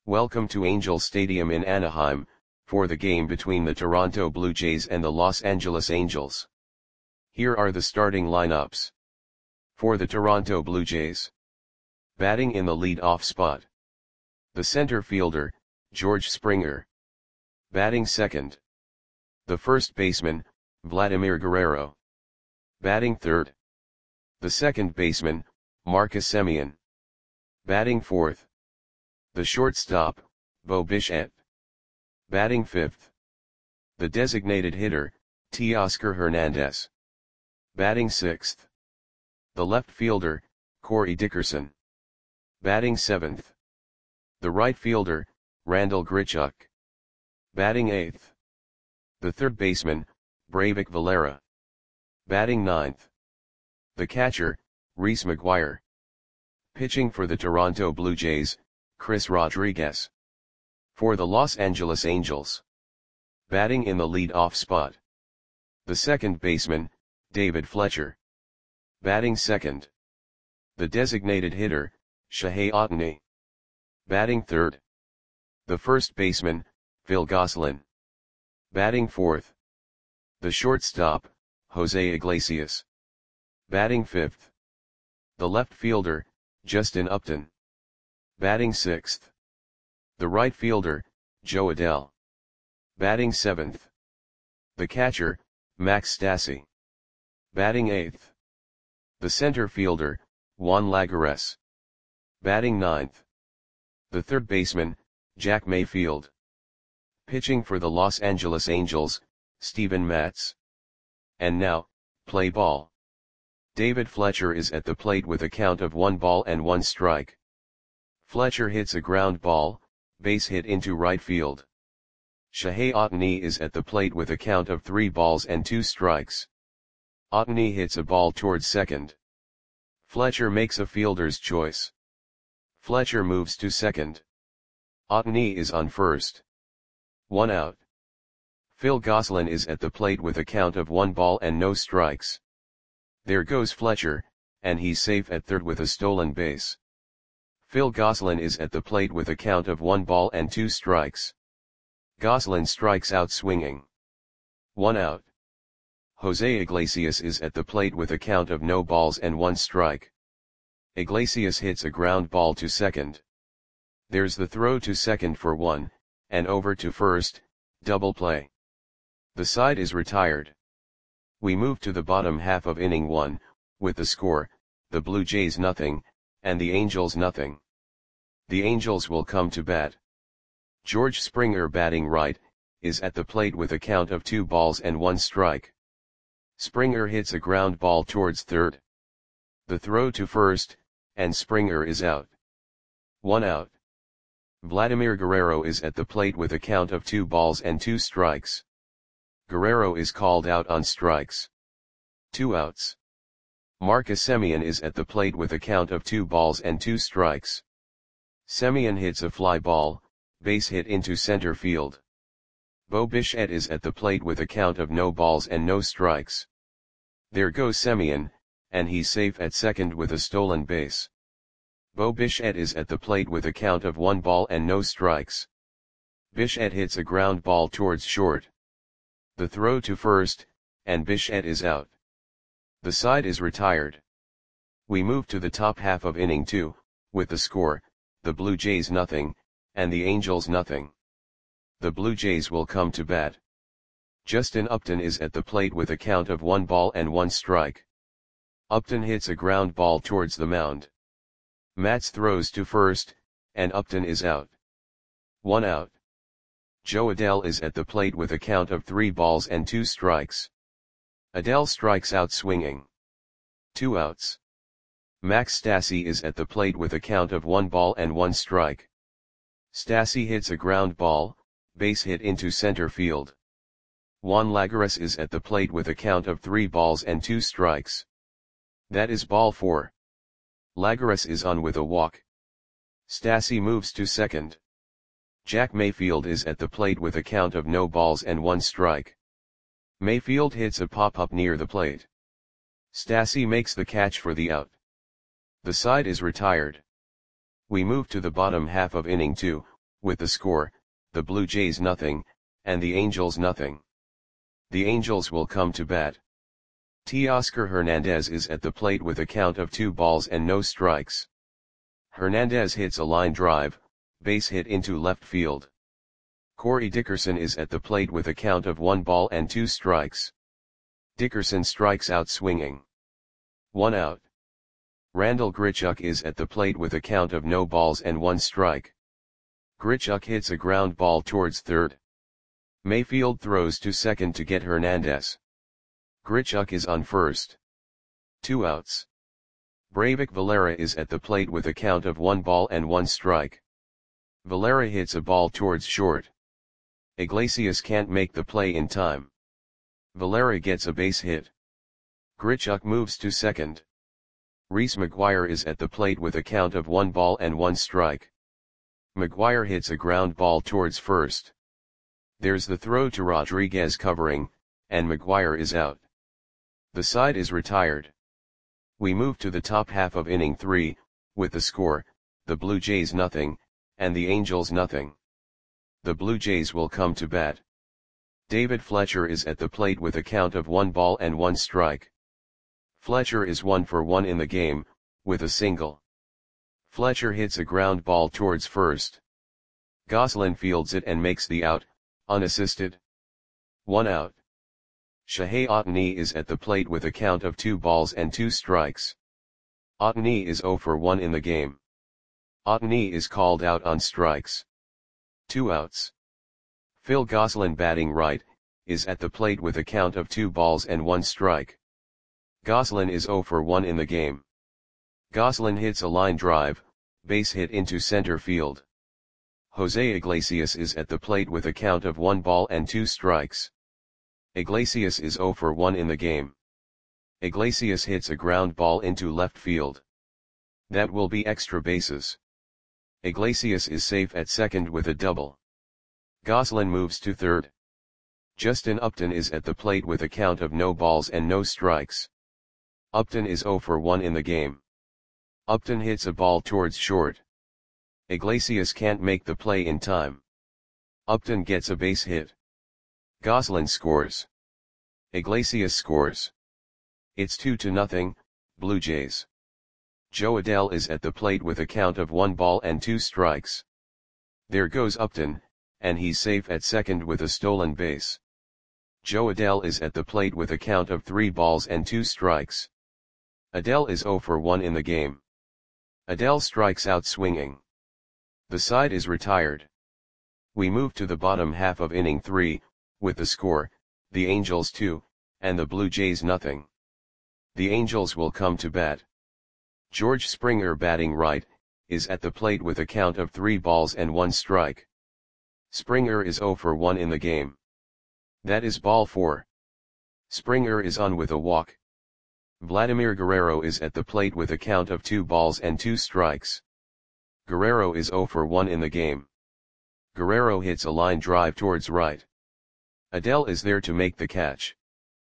Welcome to Angel Stadium in Anaheim, for the game between the Toronto Blue Jays and the Los Angeles Angels. Here are the starting lineups. For the Toronto Blue Jays. Batting in the lead-off spot. The center fielder, George Springer. Batting second. The first baseman, Vladimir Guerrero. Batting third. The second baseman, Marcus Semien. Batting fourth. The shortstop, Bo Bichette. Batting fifth. The designated hitter, Teoscar Hernandez. Batting sixth. The left fielder, Corey Dickerson. Batting seventh. The right fielder, Randal Grichuk. Batting eighth. The third baseman, Breyvic Valera. Batting ninth. The catcher, Reese McGuire. Pitching for the Toronto Blue Jays, Chris Rodriguez. For the Los Angeles Angels. Batting in the lead-off spot. The second baseman, David Fletcher. Batting second. The designated hitter, Shohei Ohtani. Batting third. The first baseman, Phil Gosselin. Batting fourth. The shortstop, Jose Iglesias. Batting fifth. The left fielder, Justin Upton. Batting sixth. The right fielder, Jo Adell. Batting seventh. The catcher, Max Stassi. Batting eighth. The center fielder, Juan Lagares. Batting ninth. The third baseman, Jack Mayfield. Pitching for the Los Angeles Angels, Steven Matz. And now, play ball. David Fletcher is at the plate with a count of 1-1 Fletcher hits a ground ball, base hit into right field. Shohei Ohtani is at the plate with a count of 3-2. Ohtani hits a ball towards second. Fletcher makes a fielder's choice. Fletcher moves to second. Ohtani is on first. 1 out. Phil Gosselin is at the plate with a count of 1-0. There goes Fletcher, and he's safe at third with a stolen base. Phil Gosselin is at the plate with a count of 1-2. Gosselin strikes out swinging. 1 out. Jose Iglesias is at the plate with a count of 0-1. Iglesias hits a ground ball to second. There's the throw to second for 1, and over to first, double play. The side is retired. We move to the bottom half of inning 1, with the score, the Blue Jays 0, and the Angels 0. The Angels will come to bat. George Springer, batting right, is at the plate with a count of 2-1. Springer hits a ground ball towards third. The throw to first, and Springer is out. 1 out. Vladimir Guerrero is at the plate with a count of 2-2. Guerrero is called out on strikes. 2 outs. Marcus Semien is at the plate with a count of 2-2. Semien hits a fly ball, base hit into center field. Bo Bichette is at the plate with a count of 0-0. There goes Semien, and he's safe at second with a stolen base. Bo Bichette is at the plate with a count of 1-0. Bichette hits a ground ball towards short. The throw to first, and Bichette is out. The side is retired. We move to the top half of inning 2, with the score, the Blue Jays 0, and the Angels 0. The Blue Jays will come to bat. Justin Upton is at the plate with a count of 1-1. Upton hits a ground ball towards the mound. Matz throws to first, and Upton is out. 1 out. Jo Adell is at the plate with a count of 3-2. Adell strikes out swinging. 2 outs. Max Stassi is at the plate with a count of 1-1. Stassi hits a ground ball, base hit into center field. Juan Lagares is at the plate with a count of 3-2. That is ball 4. Lagares is on with a walk. Stassi moves to second. Jack Mayfield is at the plate with a count of 0-1. Mayfield hits a pop-up near the plate. Stassi makes the catch for the out. The side is retired. We move to the bottom half of inning 2, with the score, the Blue Jays nothing, and the Angels nothing. The Angels will come to bat. Teoscar Hernandez is at the plate with a count of 2 balls and no strikes. Hernandez hits a line drive, base hit into left field. Corey Dickerson is at the plate with a count of 1 ball and 2 strikes. Dickerson strikes out swinging. 1 out. Randall Grichuk is at the plate with a count of no balls and 1 strike. Grichuk hits a ground ball towards third. Mayfield throws to second to get Hernandez. Grichuk is on first. 2 outs. Breivik Valera is at the plate with a count of 1 ball and 1 strike. Valera hits a ball towards short. Iglesias can't make the play in time. Valera gets a base hit. Grichuk moves to second. Reese McGuire is at the plate with a count of 1 ball and 1 strike. McGuire hits a ground ball towards first. There's the throw to Rodriguez covering, and McGuire is out. The side is retired. We move to the top half of inning 3, with the score, the Blue Jays nothing, and the Angels nothing. The Blue Jays will come to bat. David Fletcher is at the plate with a count of 1 ball and 1 strike. Fletcher is 1 for 1 in the game, with a single. Fletcher hits a ground ball towards first. Goslin fields it and makes the out, unassisted. 1 out. Shohei Ohtani is at the plate with a count of 2 balls and 2 strikes. Ohtani is 0 for 1 in the game. Ohtani is called out on strikes. 2 outs. Phil Gosselin batting right, is at the plate with a count of 2 balls and 1 strike. Gosselin is 0 for 1 in the game. Gosselin hits a line drive, base hit into center field. Jose Iglesias is at the plate with a count of 1 ball and 2 strikes. Iglesias is 0 for 1 in the game. Iglesias hits a ground ball into left field. That will be extra bases. Iglesias is safe at second with a double. Gosselin moves to third. Justin Upton is at the plate with a count of no balls and no strikes. Upton is 0 for 1 in the game. Upton hits a ball towards short. Iglesias can't make the play in time. Upton gets a base hit. Gosselin scores. Iglesias scores. It's 2-0, Blue Jays. Joe Adell is at the plate with a count of 1 ball and 2 strikes. There goes Upton, and he's safe at second with a stolen base. Joe Adell is at the plate with a count of 3 balls and 2 strikes. Adell is 0 for 1 in the game. Adell strikes out swinging. The side is retired. We move to the bottom half of inning 3, with the score, the Angels 2, and the Blue Jays nothing. The Angels will come to bat. George Springer batting right, is at the plate with a count of 3 balls and 1 strike. Springer is 0 for 1 in the game. That is ball 4. Springer is on with a walk. Vladimir Guerrero is at the plate with a count of 2 balls and 2 strikes. Guerrero is 0 for 1 in the game. Guerrero hits a line drive towards right. Adell is there to make the catch.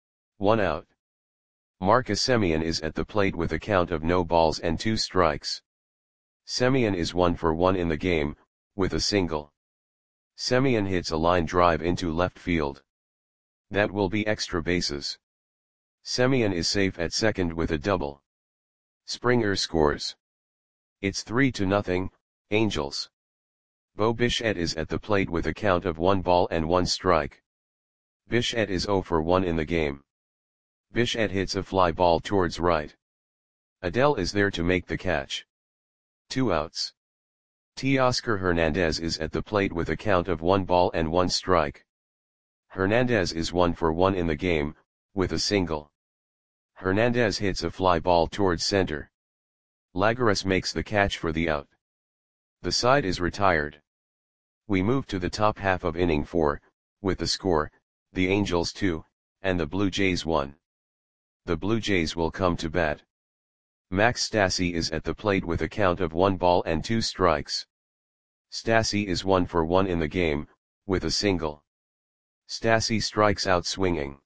1 out. Marcus Semien is at the plate with a count of no balls and 2 strikes. Semien is 1 for 1 in the game, with a single. Semien hits a line drive into left field. That will be extra bases. Semien is safe at second with a double. Springer scores. It's 3-0, Angels. Bo Bichette is at the plate with a count of 1 ball and 1 strike. Bichette is 0 for 1 in the game. Bichette hits a fly ball towards right. Adell is there to make the catch. 2 outs. Teoscar Hernandez is at the plate with a count of 1 ball and 1 strike. Hernandez is 1 for 1 in the game, with a single. Hernandez hits a fly ball towards center. Lagares makes the catch for the out. The side is retired. We move to the top half of inning 4, with the score, the Angels 2, and the Blue Jays 1. The Blue Jays will come to bat. Max Stassi is at the plate with a count of 1 ball and 2 strikes. Stassi is 1 for 1 in the game, with a single. Stassi strikes out swinging.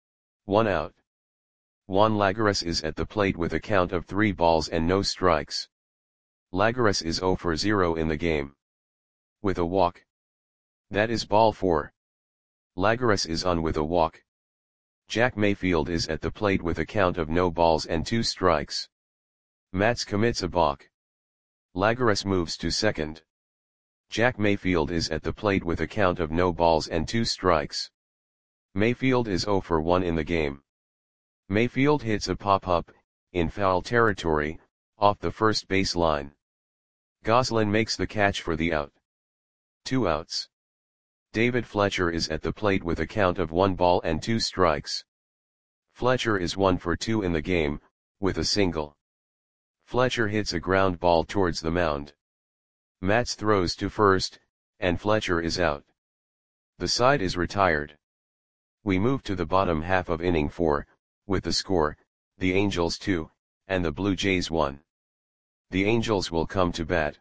1 out. Juan Lagares is at the plate with a count of 3 balls and no strikes. Lagares is 0 for 0 in the game. with a walk. That is ball 4. Lagares is on with a walk. Jack Mayfield is at the plate with a count of no balls and 2 strikes. Mats commits a balk. Lagares moves to second. Jack Mayfield is at the plate with a count of no balls and 2 strikes. Mayfield is 0 for 1 in the game. Mayfield hits a pop-up, in foul territory, off the first base line. Goslin makes the catch for the out. 2 outs. David Fletcher is at the plate with a count of 1 ball and 2 strikes. Fletcher is 1 for 2 in the game, with a single. Fletcher hits a ground ball towards the mound. Mats throws to first, and Fletcher is out. The side is retired. We move to the bottom half of inning 4, with the score, the Angels 2, and the Blue Jays 1. The Angels will come to bat.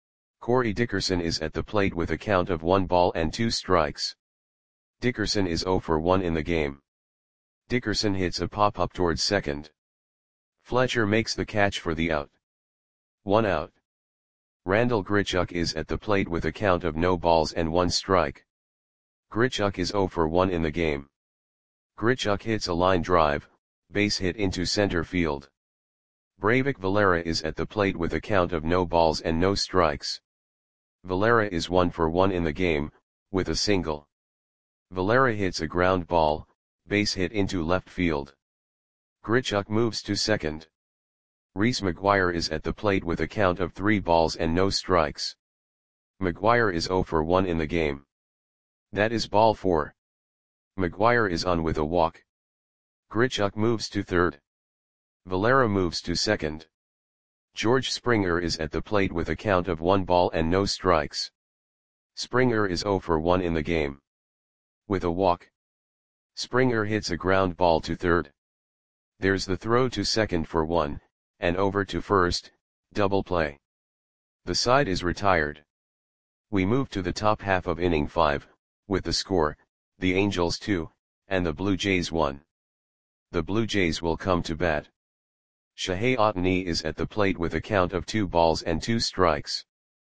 Corey Dickerson is at the plate with a count of 1 ball and 2 strikes. Dickerson is 0 for 1 in the game. Dickerson hits a pop-up towards second. Fletcher makes the catch for the out. 1 out. Randall Grichuk is at the plate with a count of no balls and 1 strike. Grichuk is 0 for 1 in the game. Grichuk hits a line drive, base hit into center field. Breivik Valera is at the plate with a count of no balls and no strikes. Valera is 1 for 1 in the game, with a single. Valera hits a ground ball, base hit into left field. Grichuk moves to second. Reese McGuire is at the plate with a count of 3 balls and no strikes. McGuire is 0 for 1 in the game. That is ball 4. McGuire is on with a walk. Grichuk moves to third. Valera moves to second. George Springer is at the plate with a count of 1 ball and no strikes. Springer is 0 for 1 in the game. With a walk. Springer hits a ground ball to third. There's the throw to second for 1, and over to first, double play. The side is retired. We move to the top half of inning 5, with the score, the Angels 2, and the Blue Jays 1. The Blue Jays will come to bat. Shohei Ohtani is at the plate with a count of 2 balls and 2 strikes.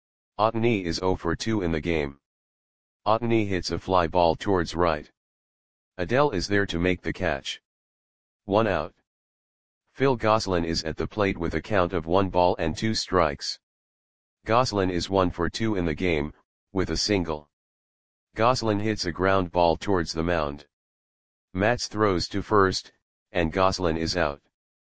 Ohtani is 0 for 2 in the game. Ohtani hits a fly ball towards right. Adell is there to make the catch. 1 out. Phil Goslin is at the plate with a count of 1 ball and 2 strikes. Goslin is 1 for 2 in the game, with a single. Goslin hits a ground ball towards the mound. Mats throws to first, and Goslin is out.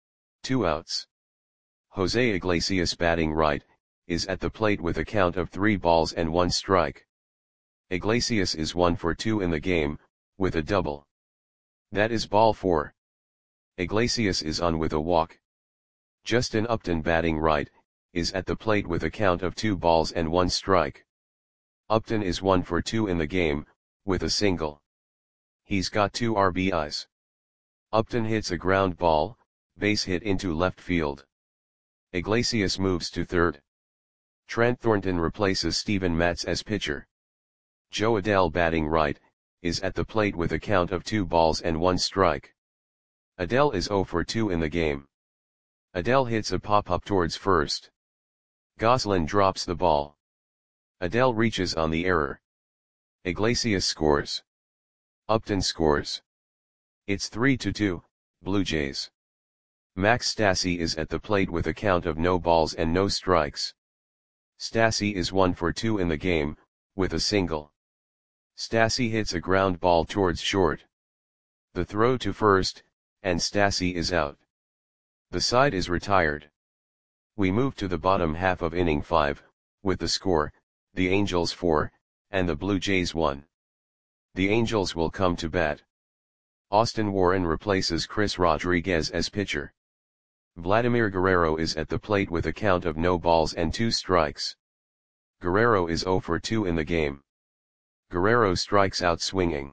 2 outs. Jose Iglesias, batting right, is at the plate with a count of 3 balls and 1 strike. Iglesias is 1 for 2 in the game, with a double. That is ball 4. Iglesias is on with a walk. Justin Upton, batting right, is at the plate with a count of 2 balls and 1 strike. Upton is 1 for 2 in the game, with a single. He's got 2 RBIs. Upton hits a ground ball, base hit into left field. Iglesias moves to third. Trent Thornton replaces Steven Matz as pitcher. Joe Adell, batting right, is at the plate with a count of 2 balls and 1 strike. Adell is 0 for 2 in the game. Adell hits a pop-up towards first. Goslin drops the ball. Adell reaches on the error. Iglesias scores. Upton scores. It's 3-2, Blue Jays. Max Stassi is at the plate with a count of no balls and no strikes. Stassi is 1 for 2 in the game, with a single. Stassi hits a ground ball towards short. The throw to first, and Stassi is out. The side is retired. We move to the bottom half of inning 5, with the score, the Angels 4, and the Blue Jays 1. The Angels will come to bat. Austin Warren replaces Chris Rodriguez as pitcher. Vladimir Guerrero is at the plate with a count of no balls and 2 strikes. Guerrero is 0 for 2 in the game. Guerrero strikes out swinging.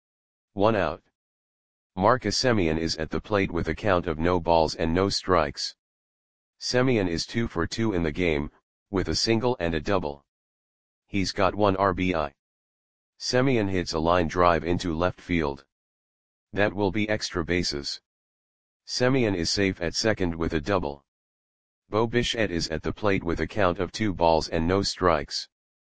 1 out. Marcus Semien is at the plate with a count of no balls and no strikes. Semien is 2 for 2 in the game, with a single and a double. He's got 1 RBI. Semien hits a line drive into left field. That will be extra bases. Semien is safe at second with a double. Bo Bichette is at the plate with a count of 2 balls and no strikes.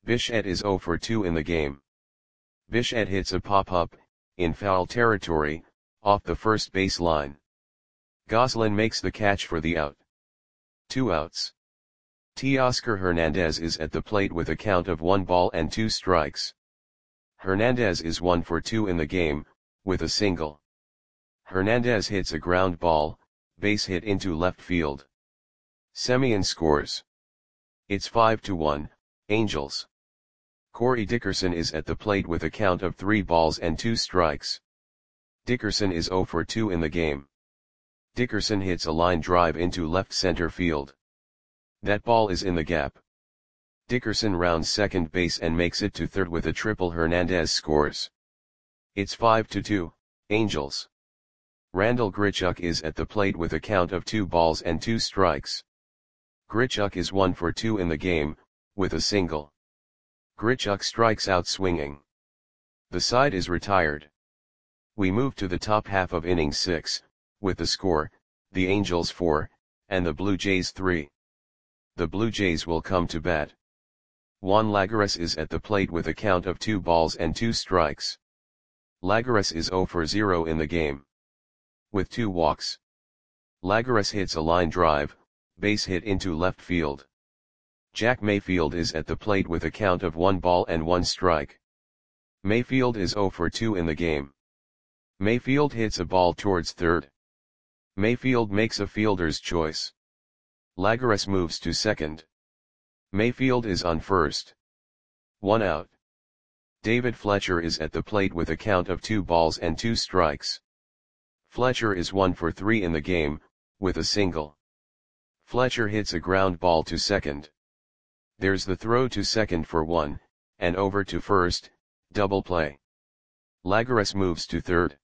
Bichette is 0 for 2 in the game. Bichette hits a pop-up, in foul territory, off the first base line. Goslin makes the catch for the out. 2 outs. Teoscar Hernandez is at the plate with a count of 1 ball and 2 strikes. Hernandez is 1 for 2 in the game, with a single. Hernandez hits a ground ball, base hit into left field. Semien scores. It's 5-1, Angels. Corey Dickerson is at the plate with a count of 3 balls and 2 strikes. Dickerson is 0 for 2 in the game. Dickerson hits a line drive into left center field. That ball is in the gap. Dickerson rounds second base and makes it to third with a triple. Hernandez scores. It's 5-2, Angels. Randall Grichuk is at the plate with a count of 2 balls and 2 strikes. Grichuk is 1 for 2 in the game, with a single. Grichuk strikes out swinging. The side is retired. We move to the top half of inning 6, with the score, the Angels 4, and the Blue Jays 3. The Blue Jays will come to bat. Juan Lagares is at the plate with a count of 2 balls and 2 strikes. Lagares is 0 for 0 in the game. With 2 walks. Lagares hits a line drive, base hit into left field. Jack Mayfield is at the plate with a count of 1 ball and 1 strike. Mayfield is 0 for 2 in the game. Mayfield hits a ball towards third. Mayfield makes a fielder's choice. Lagares moves to second. Mayfield is on first. 1 out. David Fletcher is at the plate with a count of 2 balls and 2 strikes. Fletcher is 1 for 3 in the game, with a single. Fletcher hits a ground ball to second. There's the throw to second for 1, and over to first, double play. Lagares moves to third.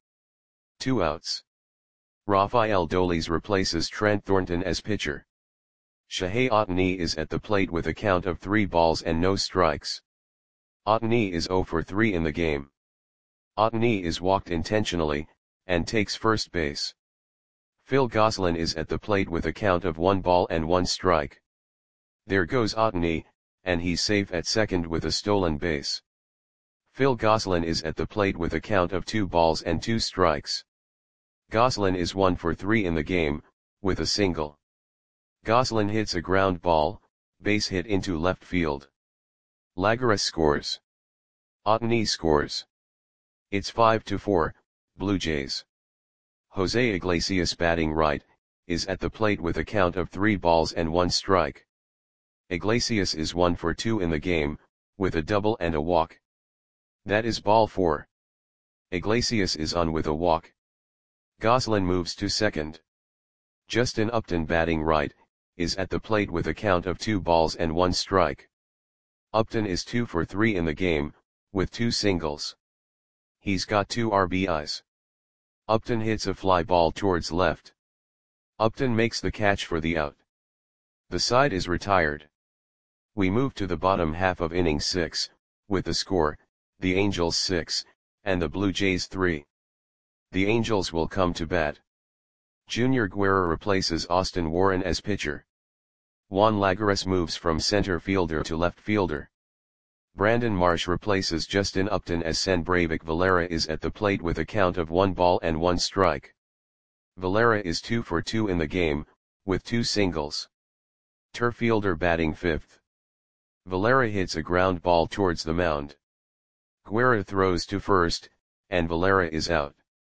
2 outs. Rafael Dolis replaces Trent Thornton as pitcher. Shohei Ohtani is at the plate with a count of 3 balls and no strikes. Ohtani is 0 for 3 in the game. Ohtani is walked intentionally, and takes first base. Phil Goslin is at the plate with a count of 1 ball and 1 strike. There goes Ohtani, and he's safe at second with a stolen base. Phil Goslin is at the plate with a count of 2 balls and 2 strikes. Goslin is 1 for 3 in the game, with a single. Goslin hits a ground ball, base hit into left field. Lagares scores. Ohtani scores. It's 5-4, Blue Jays. Jose Iglesias, batting right, is at the plate with a count of 3 balls and 1 strike. Iglesias is 1 for 2 in the game, with a double and a walk. That is ball 4. Iglesias is on with a walk. Goslin moves to second. Justin Upton, batting right, is at the plate with a count of 2 balls and 1 strike. Upton is 2 for 3 in the game, with 2 singles. He's got 2 RBIs. Upton hits a fly ball towards left. Upton makes the catch for the out. The side is retired. We move to the bottom half of inning 6, with the score, the Angels 6, and the Blue Jays 3. The Angels will come to bat. Junior Guerra replaces Austin Warren as pitcher. Juan Lagares moves from center fielder to left fielder. Brandon Marsh replaces Justin Upton as Sanbraivic Valera is at the plate with a count of 1 ball and 1 strike. Valera is 2 for 2 in the game, with 2 singles. Turfielder batting 5th. Valera hits a ground ball towards the mound. Guerra throws to first, and Valera is out.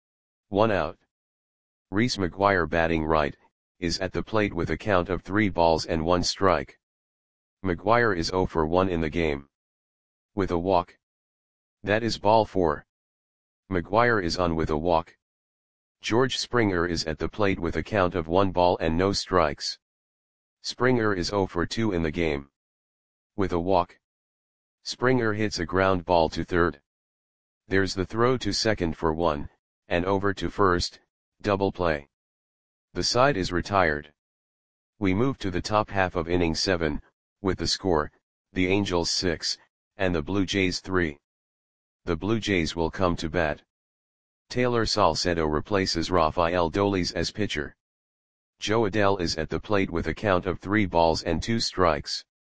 1 out. Reese McGuire, batting right, is at the plate with a count of 3 balls and 1 strike. McGuire is 0 for 1 in the game. With a walk. That is ball 4. McGuire is on with a walk. George Springer is at the plate with a count of 1 ball and no strikes. Springer is 0 for 2 in the game. With a walk. Springer hits a ground ball to third. There's the throw to second for 1, and over to first, double play. The side is retired. We move to the top half of inning 7, with the score, the Angels 6, and the Blue Jays 3. The Blue Jays will come to bat. Taylor Salcedo replaces Rafael Dolis as pitcher. Joe Adell is at the plate with a count of 3 balls and 2 strikes.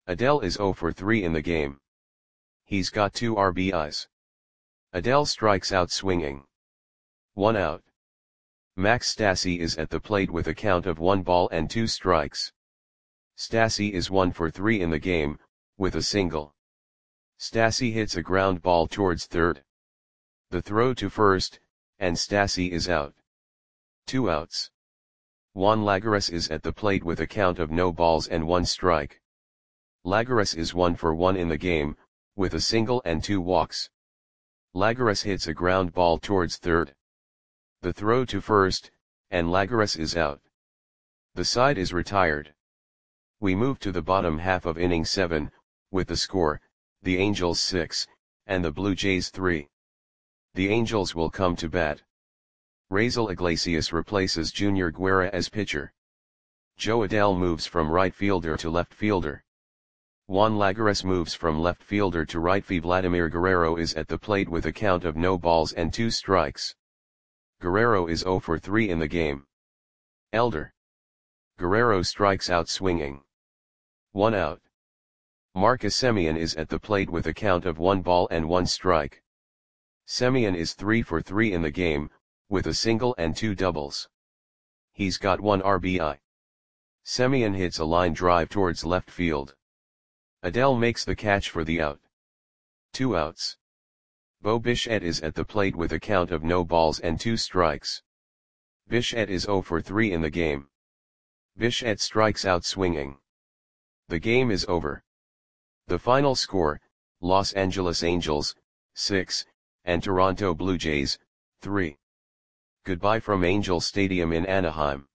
Adell is 0 for 3 in the game. He's got 2 RBIs. Adell strikes out swinging. 1 out. Max Stassi is at the plate with a count of 1 ball and 2 strikes. Stassi is 1 for 3 in the game, with a single. Stassi hits a ground ball towards third. The throw to first, and Stassi is out. 2 outs. Juan Lagares is at the plate with a count of no balls and 1 strike. Lagares is 1 for 1 in the game, with a single and 2 walks. Lagares hits a ground ball towards third. The throw to first, and Lagares is out. The side is retired. We move to the bottom half of inning 7, with the score, the Angels 6, and the Blue Jays 3. The Angels will come to bat. Raisel Iglesias replaces Junior Guerra as pitcher. Joe Adell moves from right fielder to left fielder. Juan Lagares moves from left fielder to right. Vladimir Guerrero is at the plate with a count of no balls and 2 strikes. Guerrero is 0 for 3 in the game. Elder. Guerrero strikes out swinging. 1 out. Marcus Semien is at the plate with a count of 1 ball and 1 strike. Semien is 3 for 3 in the game, with a single and 2 doubles. He's got 1 RBI. Semien hits a line drive towards left field. Adell makes the catch for the out. 2 outs. Bo Bichette is at the plate with a count of no balls and 2 strikes. Bichette is 0 for 3 in the game. Bichette strikes out swinging. The game is over. The final score, Los Angeles Angels, 6, and Toronto Blue Jays, 3. Goodbye from Angel Stadium in Anaheim.